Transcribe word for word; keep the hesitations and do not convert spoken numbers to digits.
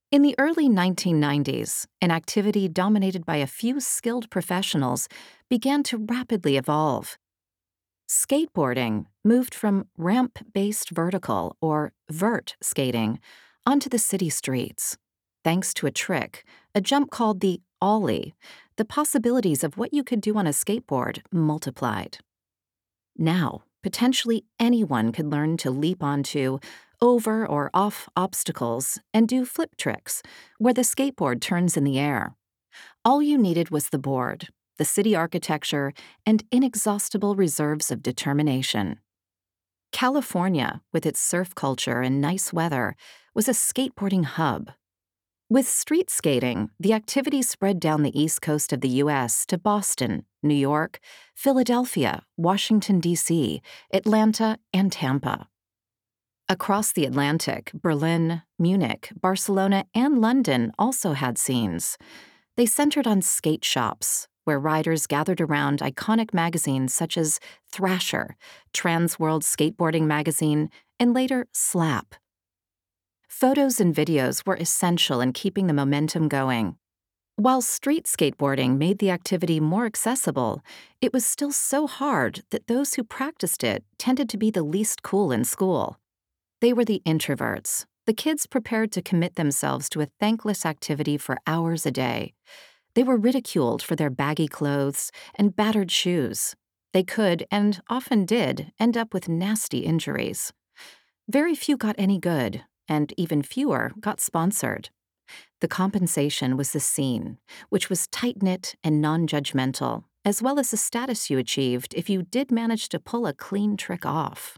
In the early nineteen nineties, an activity dominated by a few skilled professionals began to rapidly evolve. Skateboarding moved from ramp-based vertical, or vert, skating onto the city streets. Thanks to a trick, a jump called the ollie, the possibilities of what you could do on a skateboard multiplied. Now, potentially anyone could learn to leap onto, over or off obstacles and do flip tricks, where the skateboard turns in the air. All you needed was the board, the city architecture, and inexhaustible reserves of determination. California, with its surf culture and nice weather, was a skateboarding hub. With street skating, the activity spread down the east coast of the U S to Boston, New York, Philadelphia, Washington, D C, Atlanta, and Tampa. Across the Atlantic, Berlin, Munich, Barcelona, and London also had scenes. They centered on skate shops, where riders gathered around iconic magazines such as Thrasher, Trans World Skateboarding Magazine, and later Slap. Photos and videos were essential in keeping the momentum going. While street skateboarding made the activity more accessible, it was still so hard that those who practiced it tended to be the least cool in school. They were the introverts, the kids prepared to commit themselves to a thankless activity for hours a day. They were ridiculed for their baggy clothes and battered shoes. They could, and often did, end up with nasty injuries. Very few got any good, and even fewer got sponsored. The compensation was the scene, which was tight-knit and non-judgmental, as well as the status you achieved if you did manage to pull a clean trick off.